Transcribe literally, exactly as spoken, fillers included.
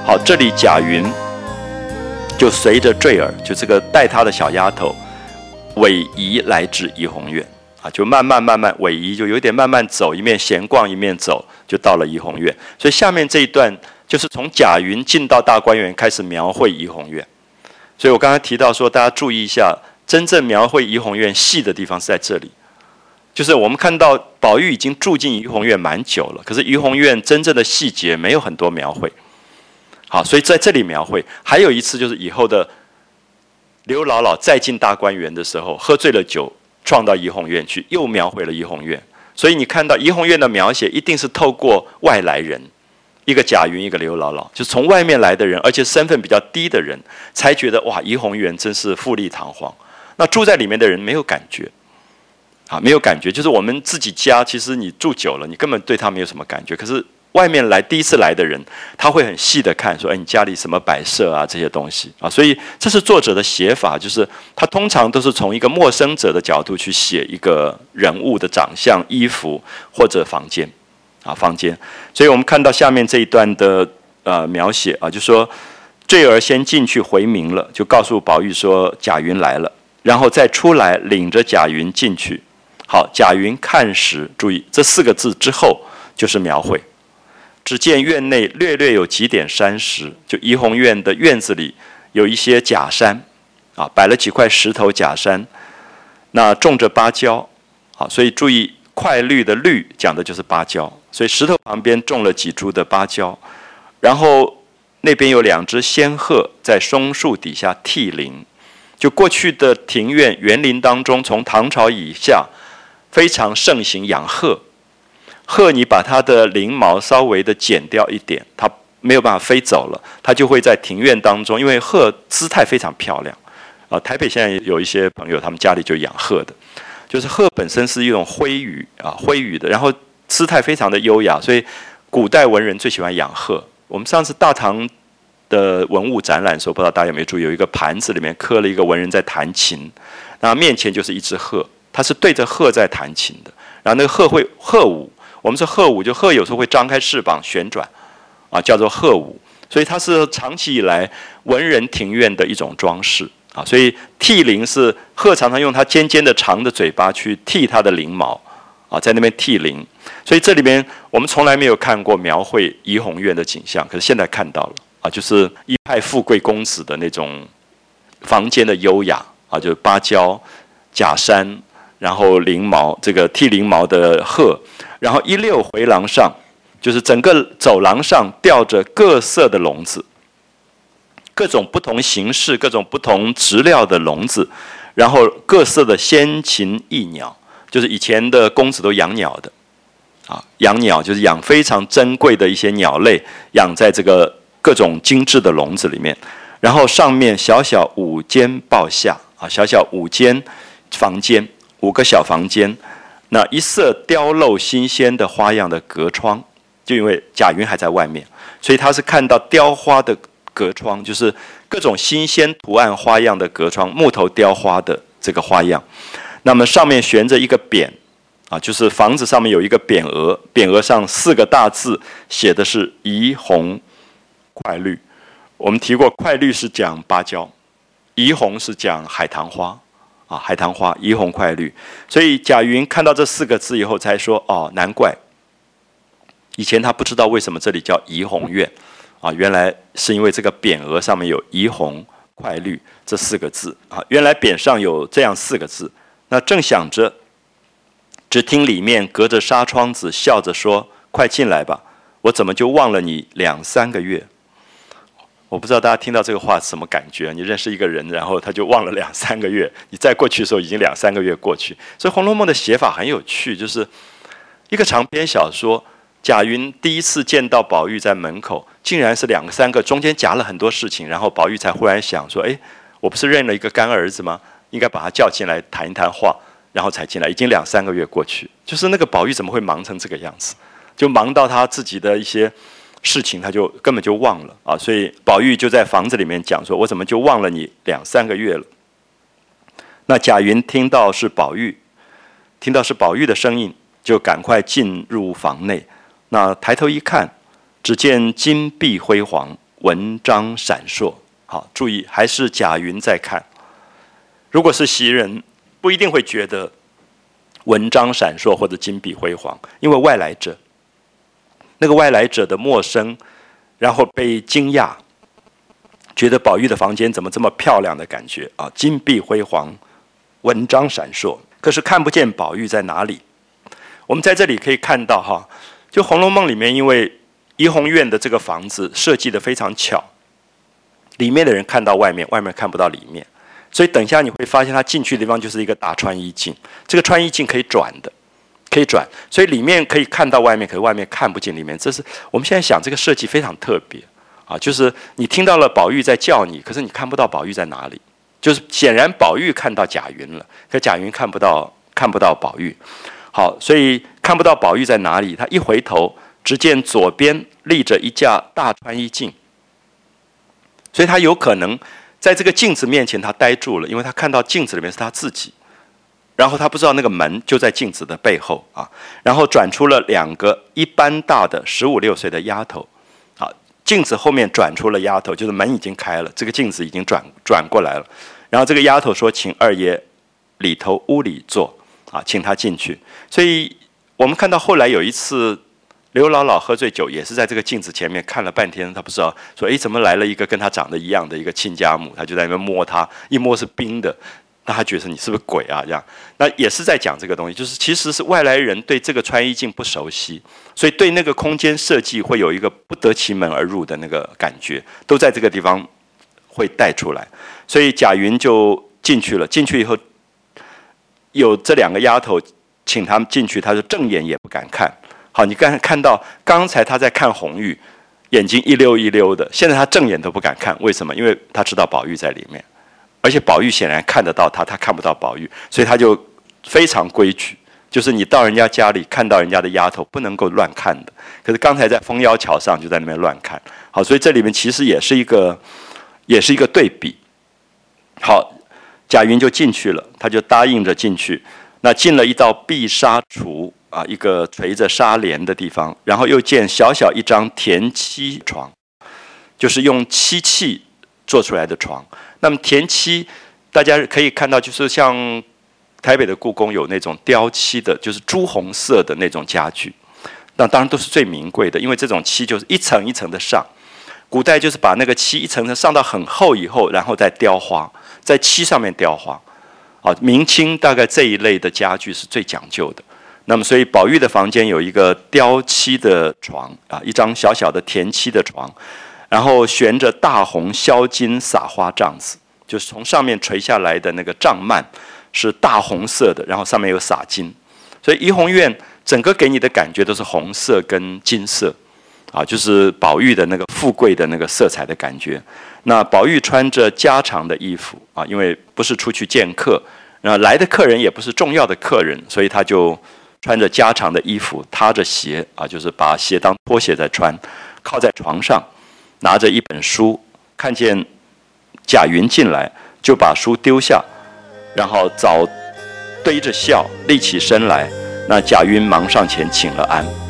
好，这里贾云就随着坠儿，就这个带他的小丫头逶迤来至怡红院啊，就慢慢慢慢逶迤，就有点慢慢走，一面闲逛一面走，就到了怡红院。所以下面这一段就是从贾云进到大观园开始描绘怡红院。所以我刚才提到说，大家注意一下，真正描绘怡红院细的地方是在这里。就是我们看到宝玉已经住进怡红院蛮久了，可是怡红院真正的细节没有很多描绘。好，所以在这里描绘。还有一次就是以后的刘姥姥再进大观园的时候，喝醉了酒撞到怡红院去，又描绘了怡红院。所以你看到怡红院的描写一定是透过外来人，一个贾云，一个刘姥姥，就是从外面来的人，而且身份比较低的人，才觉得哇，怡红院真是富丽堂皇。那住在里面的人没有感觉。啊，没有感觉，就是我们自己家，其实你住久了，你根本对他没有什么感觉。可是外面来第一次来的人，他会很细的看，说，哎，你家里什么摆设啊，这些东西啊。所以这是作者的写法，就是他通常都是从一个陌生者的角度去写一个人物的长相、衣服或者房间，啊，房间。所以我们看到下面这一段的呃描写啊，就说坠儿先进去回明了，就告诉宝玉说贾云来了，然后再出来领着贾云进去。好，贾云看时，注意这四个字之后就是描绘。只见院内略略有几点山石，就怡红院的院子里有一些假山，啊，摆了几块石头假山，那种着芭蕉，好，所以注意快绿的绿讲的就是芭蕉，所以石头旁边种了几株的芭蕉，然后那边有两只仙鹤在松树底下涕零，就过去的庭院园林当中，从唐朝以下非常盛行养鹤。鹤你把它的翎毛稍微的剪掉一点，它没有办法飞走了，它就会在庭院当中，因为鹤姿态非常漂亮啊。台北现在有一些朋友，他们家里就养鹤的，就是鹤本身是一种灰羽啊，灰羽的，然后姿态非常的优雅，所以古代文人最喜欢养鹤。我们上次大唐的文物展览的时候，不知道大家有没有注意，有一个盘子里面刻了一个文人在弹琴，然后面前就是一只鹤，它是对着鹤在弹琴的，然后那个鹤会鹤舞。我们说鹤舞，就鹤有时候会张开翅膀旋转，啊，叫做鹤舞。所以它是长期以来文人庭院的一种装饰啊。所以涕零是鹤常常用它尖尖的长的嘴巴去剃它的翎毛啊，在那边涕零。所以这里面我们从来没有看过描绘怡红院的景象，可是现在看到了啊，就是一派富贵公子的那种房间的优雅啊，就是芭蕉、假山，然后翎毛，这个剃翎毛的鹤。然后一溜回廊上，就是整个走廊上吊着各色的笼子，各种不同形式、各种不同质料的笼子，然后各色的仙禽异鸟，就是以前的公子都养鸟的，啊，养鸟就是养非常珍贵的一些鸟类，养在这个各种精致的笼子里面，然后上面小小五间抱下，啊，小小五间房间，五个小房间。那一色雕镂新鲜的花样的隔窗，就因为贾云还在外面，所以他是看到雕花的隔窗，就是各种新鲜图案花样的隔窗，木头雕花的这个花样。那么上面悬着一个匾啊，就是房子上面有一个匾额，匾额上四个大字写的是怡红快绿。我们提过，快绿是讲芭蕉，怡红是讲海棠花。啊，海棠花，怡红快绿。所以贾云看到这四个字以后，才说：“哦，难怪以前他不知道为什么这里叫怡红院啊，原来是因为这个匾额上面有怡红快绿这四个字啊。原来匾上有这样四个字。那正想着，只听里面隔着纱窗子笑着说：‘快进来吧，我怎么就忘了你两三个月？’我不知道大家听到这个话是什么感觉？你认识一个人，然后他就忘了两三个月，你再过去的时候已经两三个月过去。所以《红楼梦》的写法很有趣，就是一个长篇小说，贾云第一次见到宝玉在门口，竟然是两三个，中间夹了很多事情，然后宝玉才忽然想说：“哎，我不是认了一个干儿子吗？应该把他叫进来谈一谈话，然后才进来。”已经两三个月过去，就是那个宝玉怎么会忙成这个样子？就忙到他自己的一些事情他就根本就忘了啊，所以宝玉就在房子里面讲说：“我怎么就忘了你两三个月了？”那贾云听到是宝玉，听到是宝玉的声音，就赶快进入房内。那抬头一看，只见金碧辉煌， 文章闪烁。好，注意，还是贾云在看。如果是袭人，不一定会觉得文章闪烁或者金碧辉煌，因为外来者，那个外来者的陌生，然后被惊讶，觉得宝玉的房间怎么这么漂亮的感觉啊，金碧辉煌，文章闪烁，可是看不见宝玉在哪里。我们在这里可以看到哈，就《红楼梦》里面，因为怡红院的这个房子设计得非常巧，里面的人看到外面，外面看不到里面。所以等一下你会发现，他进去的地方就是一个大穿衣镜，这个穿衣镜可以转的，可以转，所以里面可以看到外面，可是外面看不见里面。这是我们现在想这个设计非常特别啊，就是你听到了宝玉在叫你，可是你看不到宝玉在哪里，就是显然宝玉看到贾云了，可贾云看不到看不到宝玉。好，所以看不到宝玉在哪里，他一回头，只见左边立着一架大穿衣镜，所以他有可能在这个镜子面前他呆住了，因为他看到镜子里面是他自己，然后他不知道那个门就在镜子的背后啊，然后转出了两个一般大的十五六岁的丫头，啊，镜子后面转出了丫头，就是门已经开了，这个镜子已经转转过来了，然后这个丫头说：“请二爷里头屋里坐啊，请他进去。”所以我们看到后来有一次，刘姥姥喝醉酒，也是在这个镜子前面看了半天，她不知道说，哎，怎么来了一个跟她长得一样的一个亲家母？她就在那边摸她，一摸是冰的，那她觉得你是不是鬼啊？这样，那也是在讲这个东西，就是其实是外来人对这个穿衣镜不熟悉，所以对那个空间设计会有一个不得其门而入的那个感觉，都在这个地方会带出来。所以贾云就进去了，进去以后，有这两个丫头请他们进去，他就正眼也不敢看。好，你刚才看到刚才他在看红玉，眼睛一溜一溜的，现在他正眼都不敢看，为什么？因为他知道宝玉在里面，而且宝玉显然看得到他，他看不到宝玉，所以他就非常规矩，就是你到人家家里看到人家的丫头不能够乱看的。可是刚才在枫腰桥上就在那边乱看，好，所以这里面其实也是一个，也是一个对比。好，贾云就进去了，他就答应着进去，那进了一道碧纱橱。啊，一个垂着纱帘的地方，然后又见小小一张田漆床，就是用漆器做出来的床。那么田漆，大家可以看到，就是像台北的故宫有那种雕漆的，就是朱红色的那种家具。那当然都是最名贵的，因为这种漆就是一层一层的上。古代就是把那个漆一层层上到很厚以后，然后再雕花，在漆上面雕花。啊，明清大概这一类的家具是最讲究的。那么，所以宝玉的房间有一个雕漆的床啊，一张小小的田漆的床，然后悬着大红销金撒花帐子，就是从上面垂下来的那个帐幔是大红色的，然后上面有撒金，所以怡红院整个给你的感觉都是红色跟金色，啊，就是宝玉的那个富贵的那个色彩的感觉。那宝玉穿着家常的衣服啊，因为不是出去见客，那来的客人也不是重要的客人，所以他就穿着家常的衣服，踏着鞋啊，就是把鞋当拖鞋在穿，靠在床上，拿着一本书，看见贾云进来，就把书丢下，然后早堆着笑，立起身来。那贾云忙上前请了安。